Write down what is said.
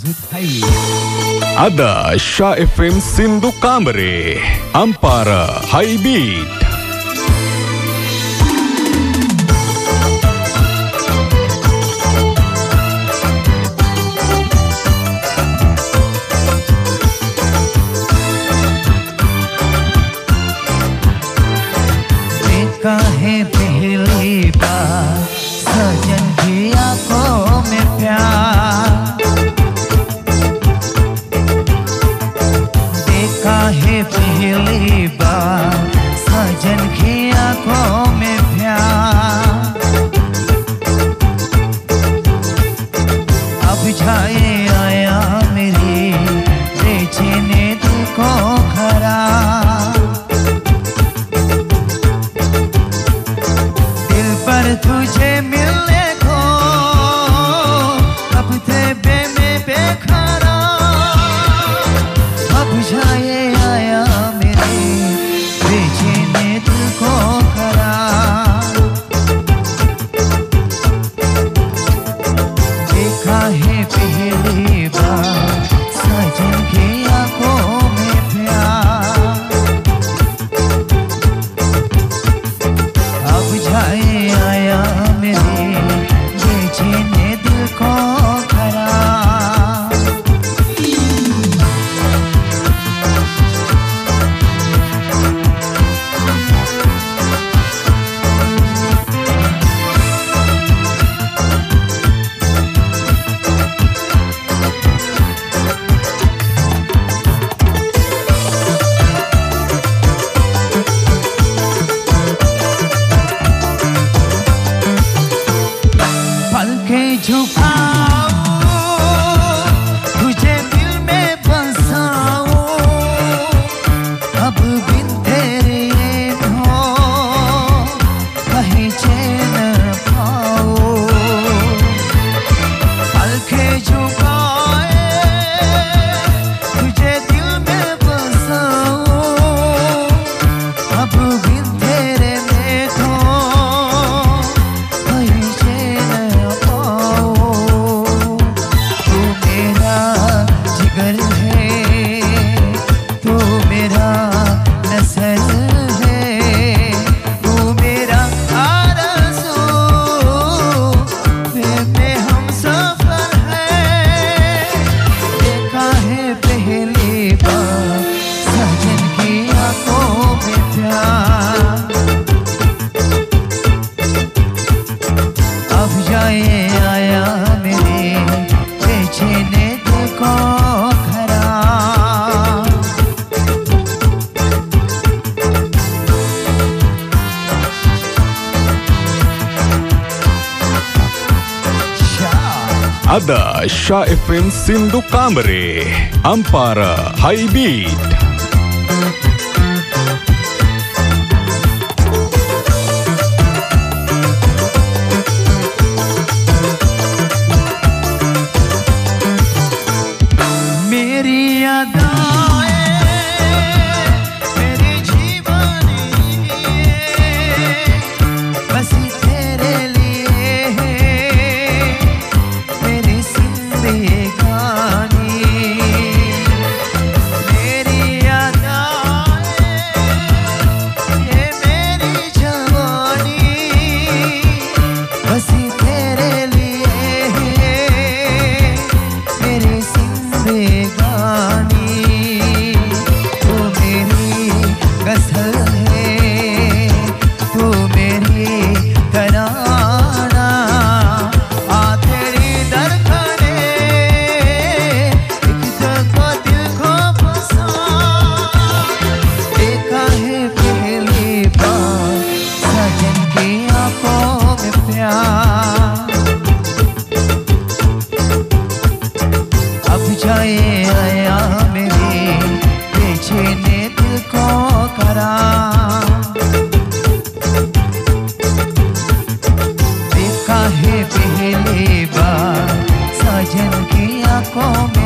Ada Syah FM Sindu Kamere, Ampara High Beat. देखा है पहली बार सजन की आंखों में प्यार, देखा है पहली बार सजन की आंखों में प्यार। अब जाए आया मेरी बेचैनी दिल को खराब, तुझे मिलने को अब थे में बेखरार। अब जाए आया मेरे बेचैनी दिल को खराब। देखा है पहली बार सजन की आंखों में प्यार, अब जाए तुझे दिल में बसाऊं, अब बिन तेरे हो कहीं चैन पाऊं। पलके झुकाए तुझे दिल में बसाऊं, अब बिन तेरे हो कहीं चैन Ada Syah FM Sindu Kamere, Ampara High Beat. अब जाए आया मेरे बेचैनी दिल को खराब। देखा है पहली बार सजन की आंखों में